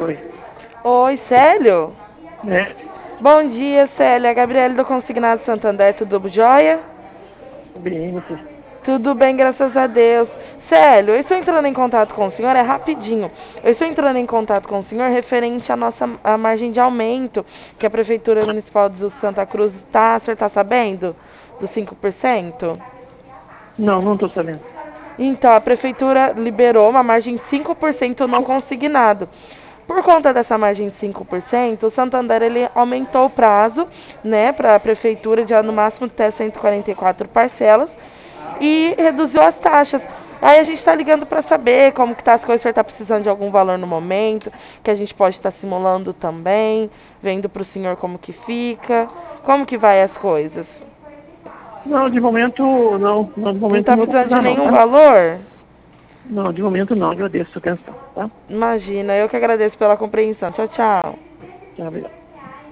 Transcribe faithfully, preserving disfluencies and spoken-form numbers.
Oi. Oi, Célio? É, Bom dia, Célia. É Gabriele do Consignado Santander, tudo jóia? bem, você. Tudo bem, graças a Deus. Célio, eu estou entrando em contato com o senhor, é rapidinho. Eu estou entrando em contato com o senhor referente à nossa à margem de aumento que a Prefeitura Municipal de Santa Cruz está, o senhor está sabendo? Dos cinco por cento? Não, não estou sabendo. Então, a Prefeitura liberou uma margem de cinco por cento não consignado. Por conta dessa margem de cinco por cento, o Santander ele aumentou o prazo, né, para a prefeitura de no máximo até cento e quarenta e quatro parcelas e reduziu as taxas. Aí a gente está ligando para saber como que tá as coisas, se o senhor está precisando de algum valor no momento, que a gente pode estar tá simulando também, vendo para o senhor como que fica, como que vai as coisas. Não, de momento não. Não, de Não momento está não vou precisando de precisar não, nenhum tá? valor? Não, de momento não. Agradeço a sua atenção, tá? Imagina, eu que agradeço pela compreensão. Tchau, tchau. Tchau, obrigado.